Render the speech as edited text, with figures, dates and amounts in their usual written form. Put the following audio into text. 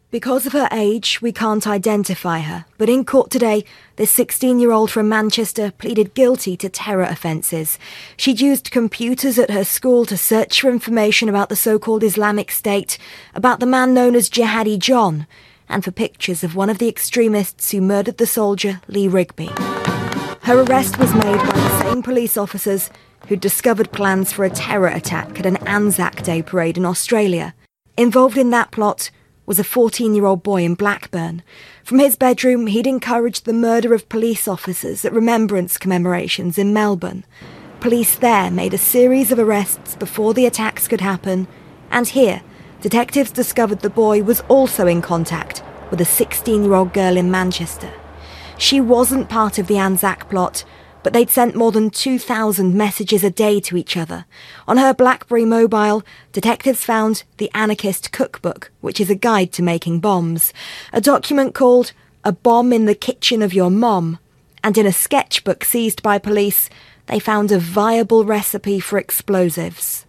Because of her age, we can't identify her, but in court today, this 16-year-old from Manchester pleaded guilty to terror offences. She'd used computers at her school to search for information about the so-called Islamic State, about the man known as Jihadi John, and for pictures of one of the extremists who murdered the soldier, Lee Rigby. Her arrest was made by the same police officers who'd discovered plans for a terror attack at an Anzac Day parade in Australia. Involved in that plot was a 14-year-old boy in Blackburn. From his bedroom, he'd encouraged the murder of police officers at remembrance commemorations in Melbourne. Police there made a series of arrests before the attacks could happen, and here, detectives discovered the boy was also in contact with a 16-year-old girl in Manchester. She wasn't part of the Anzac plot, but they'd sent more than 2,000 messages a day to each other. On her BlackBerry mobile, detectives found the Anarchist Cookbook, which is a guide to making bombs, a document called A Bomb in the Kitchen of Your Mom, and in a sketchbook seized by police, they found a viable recipe for explosives.